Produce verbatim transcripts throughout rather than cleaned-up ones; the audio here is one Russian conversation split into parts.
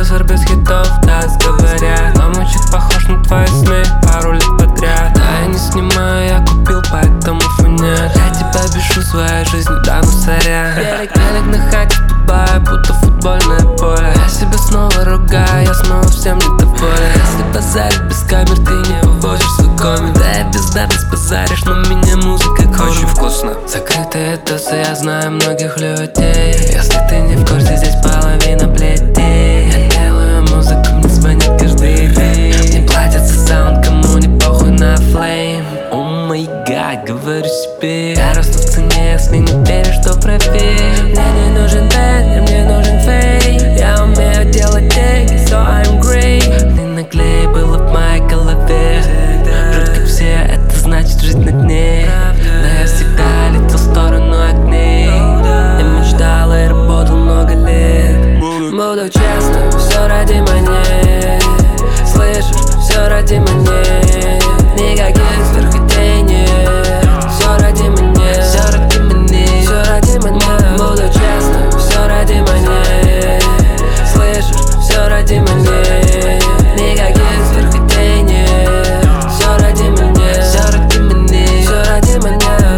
продюсер без хитов, так говорят. Но мой чек похож на твои сны пару лет подряд. Да, я не снимаю, я купил, поэтому фунет. Я тебя бешу своей жизнью, да ну сорян. Велик, велик на хате в Дубае, будто футбольное поле. Я себя снова ругаю, я снова всем недоволен. Если базарить без камер, ты не уводишь свой комик. Да я без даты базаришь, но меня музыка кормит. Очень вкусно. Закрытые тусы, я знаю многих людей. Если ты не в курсе, здесь половина плетей. Я делаю музыку, мне звонят каждый день. Мне платят за саунд, кому не похуй на флейм. О май гад, говорю себе, я расту в цене, если не веришь, то проверь. Мне не нужен бэннер, мне нужен фейм. Я умею делать деньги, so I'm great. Ты наклей было в моей голове. Жить как все, это значит жить на дне. Но я всегда летел в сторону огней. Я мечтал и работал много лет. Буду честным, все ради монет. Слышишь, все ради монет. Никаких сверхидей нет. Все ради монет, все ради монет, все ради монет. Буду честным, все ради монет. Слышишь, все ради монет. Никаких сверхидей нет. Все ради монет, все ради монет, все ради монет.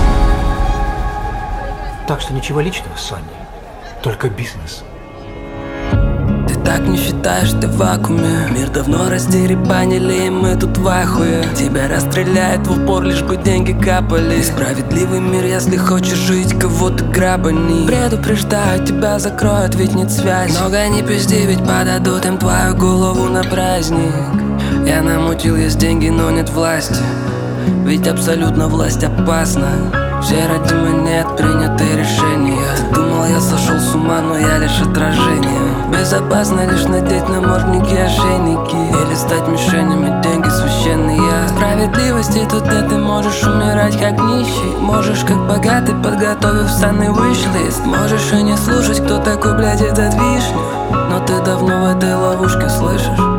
Так что ничего личного, Сонни, только бизнес. Ты так не считаешь, ты в вакууме. Мир давно раздеребанили, и мы тут в ахуе. Тебя расстреляют в упор, лишь бы деньги капали. Справедливый мир, если хочешь жить, кого-то грабани. Предупреждаю, тебя закроют, ведь нет связи. Много не пизди, ведь подадут им твою голову на праздник. Я намутил, есть деньги, но нет власти. Ведь абсолютно власть опасна. Все ради монет приняты решения. Ты думал, я сошел с ума, но я лишь отражение. Безопасно лишь надеть намордники, ошейники. Или стать мишенями, деньги священные. Справедливости тут нет, ты можешь умирать как нищий. Можешь как богатый, подготовив санный виш-лист. Можешь и не слушать, кто такой, блядь, этот вишня. Но ты давно в этой ловушке, слышишь?